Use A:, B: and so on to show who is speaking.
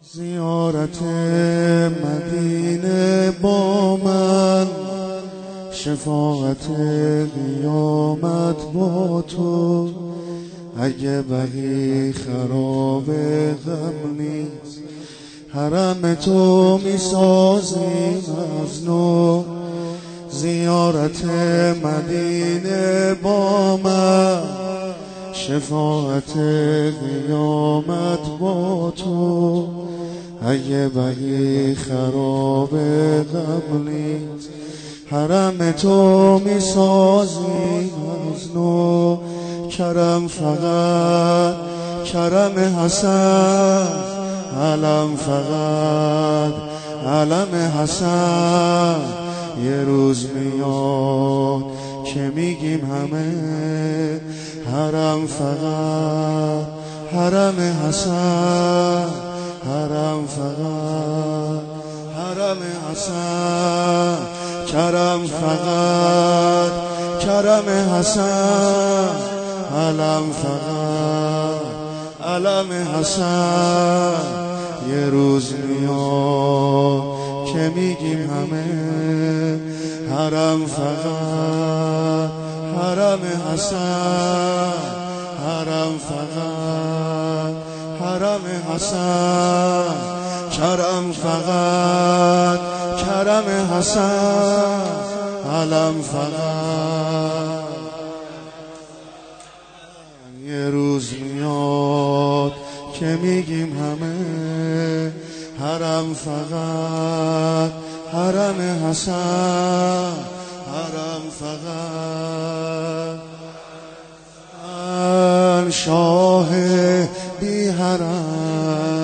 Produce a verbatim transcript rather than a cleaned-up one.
A: زیارت مدینه با من، شفاعت قیامت با تو. اگه بقی خراب غم نیست، حرم تو می سازیم از نو. زیارت مدینه با من، شفاعت قیامت با تو. اگه بقی خراب غم نیست، حرم تو می سازیم از نو. کرم فقط کرم حسن، علم فقط علم حسن. یه روز میاد که میگیم همه حرم فقط حرم حسن. حرم فقط حرم حسن. کرم فقط کرم حسن، علم فقط علم حسن. یه روز میاد که میگیم همه حرم فقط حرم حسن. حرم فقط حرم حسن. کرم فقط کرم حسن، علم فقط. یه روز میاد که میگیم همه حرم فقط حرم حسن. حرم فقط شاه بی حرم،